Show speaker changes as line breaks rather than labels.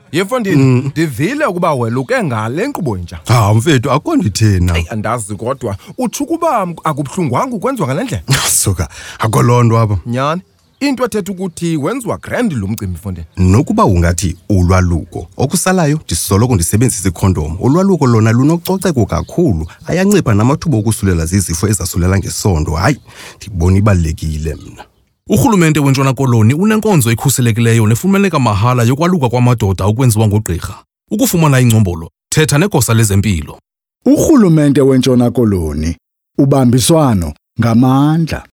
Yefondini, ndivile ukuba weluke ngale nkqubo entsha.
Mfethu, akondithena.
Andazi kodwa, utsho ukuba akubuhlungwanga ukwenziwa ngale ndlela?
Suka, akoloo nto apha.
Nyani, into ethetha ukuthi wenziwa grand lo mcimbi, Fondini.
Nokuba ungathi ulwaluko, okusalayo ndisoloko ndisebenzisa ikhondom. Ulwaluko lona lunococeko kakhulu, ayancipha namathuba okusulela zizifo ezasulela ngesondo. Hayi, ndibona ibalulekile mna.
Urhulumente weNtshona Koloni unenkonzo ekhuselekileyo nefumaneka mahala yokwaluka kwamadoda okwenziwa ngogqirha. Ukufumana ingcombolo, thetha negosa lezempilo.
Urhulumente weNtshona Koloni, ubambiswano ngamandla.